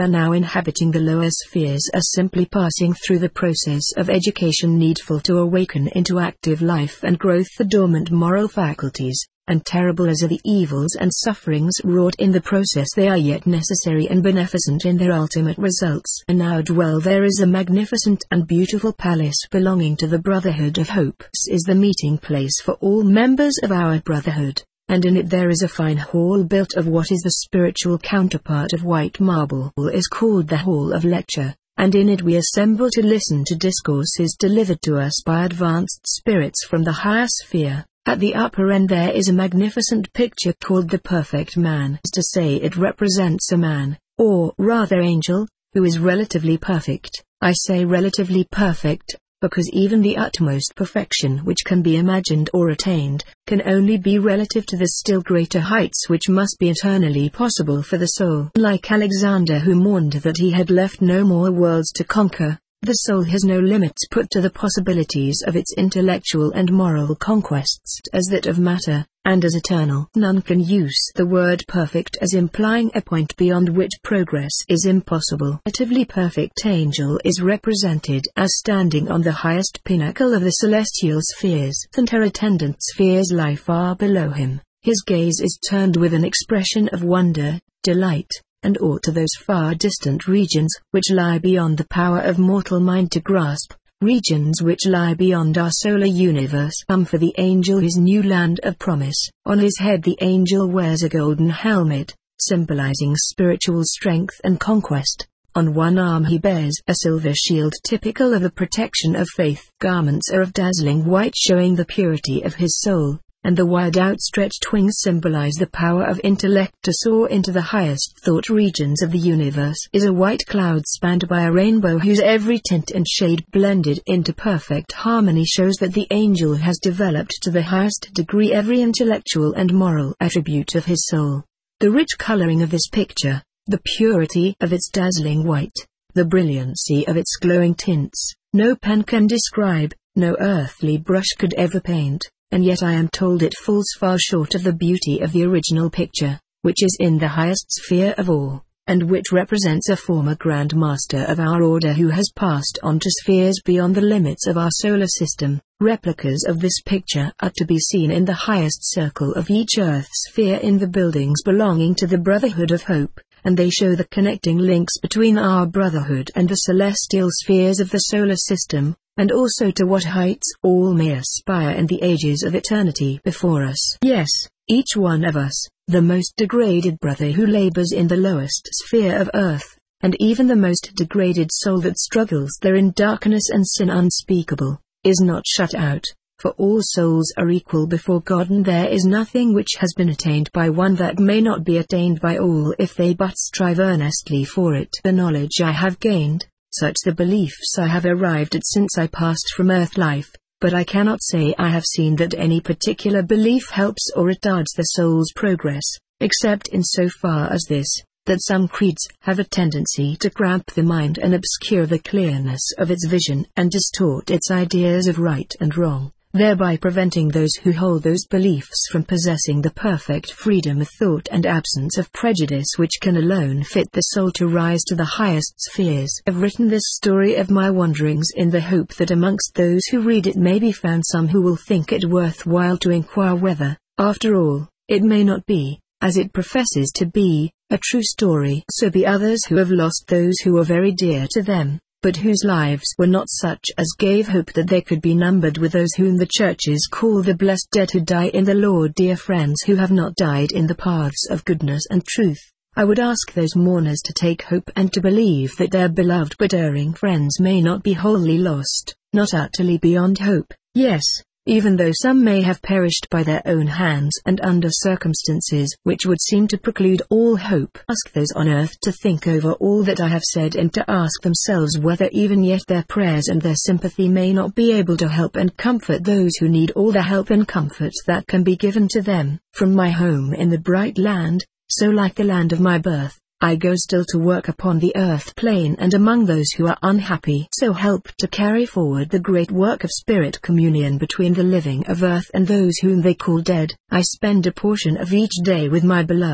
are now inhabiting the lower spheres are simply passing through the process of education needful to awaken into active life and growth the dormant moral faculties, and terrible as are the evils and sufferings wrought in the process, they are yet necessary and beneficent in their ultimate results. And now there is a magnificent and beautiful palace belonging to the Brotherhood of Hope. This is the meeting place for all members of our Brotherhood, and in it there is a fine hall built of what is the spiritual counterpart of white marble. It is called the Hall of Lecture, and in it we assemble to listen to discourses delivered to us by advanced spirits from the higher sphere. At the upper end there is a magnificent picture called the Perfect Man. To say it represents a man, or rather angel, who is relatively perfect. I say relatively perfect, because even the utmost perfection which can be imagined or attained, can only be relative to the still greater heights which must be eternally possible for the soul. Like Alexander, who mourned that he had left no more worlds to conquer, the soul has no limits put to the possibilities of its intellectual and moral conquests as that of matter, and as eternal. None can use the word perfect as implying a point beyond which progress is impossible. A relatively perfect angel is represented as standing on the highest pinnacle of the celestial spheres, and her attendant spheres lie far below him. His gaze is turned with an expression of wonder, delight, and awe to those far distant regions which lie beyond the power of mortal mind to grasp, regions which lie beyond our solar universe. Come for the angel his new land of promise. On his head the angel wears a golden helmet, symbolizing spiritual strength and conquest. On one arm he bears a silver shield typical of the protection of faith. Garments are of dazzling white showing the purity of his soul, and the wide outstretched wings symbolize the power of intellect to soar into the highest thought regions of the universe. Is a white cloud spanned by a rainbow whose every tint and shade blended into perfect harmony shows that the angel has developed to the highest degree every intellectual and moral attribute of his soul. The rich coloring of this picture, the purity of its dazzling white, the brilliancy of its glowing tints, no pen can describe, no earthly brush could ever paint. And yet I am told it falls far short of the beauty of the original picture, which is in the highest sphere of all, and which represents a former Grand Master of our order who has passed on to spheres beyond the limits of our solar system. Replicas of this picture are to be seen in the highest circle of each Earth sphere in the buildings belonging to the Brotherhood of Hope, and they show the connecting links between our Brotherhood and the celestial spheres of the solar system, and also to what heights all may aspire in the ages of eternity before us. Yes, each one of us, the most degraded brother who labors in the lowest sphere of earth, and even the most degraded soul that struggles there in darkness and sin unspeakable, is not shut out, for all souls are equal before God, and there is nothing which has been attained by one that may not be attained by all if they but strive earnestly for it. The knowledge I have gained, such the beliefs I have arrived at since I passed from earth life, but I cannot say I have seen that any particular belief helps or retards the soul's progress, except in so far as this, that some creeds have a tendency to cramp the mind and obscure the clearness of its vision and distort its ideas of right and wrong, thereby preventing those who hold those beliefs from possessing the perfect freedom of thought and absence of prejudice which can alone fit the soul to rise to the highest spheres. I have written this story of my wanderings in the hope that amongst those who read it may be found some who will think it worthwhile to inquire whether, after all, it may not be, as it professes to be, a true story. So be others who have lost those who were very dear to them, but whose lives were not such as gave hope that they could be numbered with those whom the churches call the blessed dead who die in the Lord. Dear friends who have not died in the paths of goodness and truth, I would ask those mourners to take hope and to believe that their beloved but erring friends may not be wholly lost, not utterly beyond hope. Yes, even though some may have perished by their own hands and under circumstances which would seem to preclude all hope. Ask those on earth to think over all that I have said and to ask themselves whether even yet their prayers and their sympathy may not be able to help and comfort those who need all the help and comfort that can be given to them. From my home in the bright land, so like the land of my birth, I go still to work upon the earth plane and among those who are unhappy. So help to carry forward the great work of spirit communion between the living of earth and those whom they call dead. I spend a portion of each day with my beloved,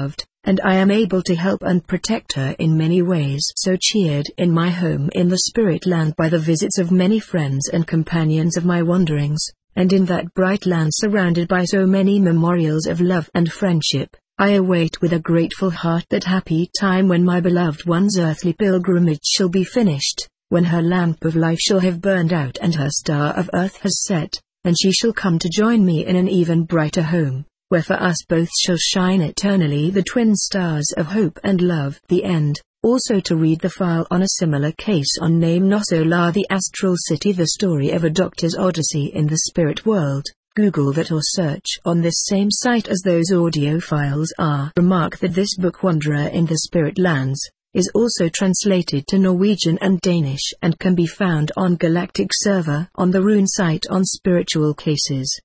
and I am able to help and protect her in many ways. So cheered in my home in the spirit land by the visits of many friends and companions of my wanderings, and in that bright land surrounded by so many memorials of love and friendship, I await with a grateful heart that happy time when my beloved one's earthly pilgrimage shall be finished, when her lamp of life shall have burned out and her star of earth has set, and she shall come to join me in an even brighter home, where for us both shall shine eternally the twin stars of hope and love. The end. Also to read the file on a similar case on Name Nosolar, the Astral City, the story of a doctor's odyssey in the spirit world. Google that or search on this same site as those audio files are. Remark that this book, Wanderer in the Spirit Lands, is also translated to Norwegian and Danish and can be found on Galactic Server on the Rune site on spiritual cases.